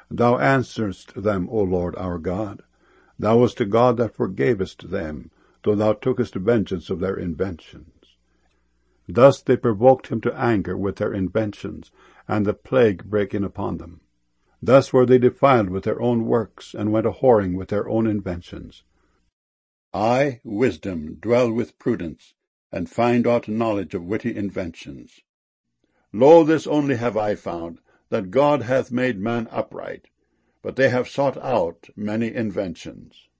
Thou answeredst them, O Lord our God. Thou wast a God that forgavest them, though thou tookest vengeance of their inventions. Thus they provoked him to anger with their inventions, and the plague brake in upon them. Thus were they defiled with their own works, and went a-whoring with their own inventions. I, wisdom, dwell with prudence, and find out knowledge of witty inventions. Lo, this only have I found, that God hath made man upright, but they have sought out many inventions.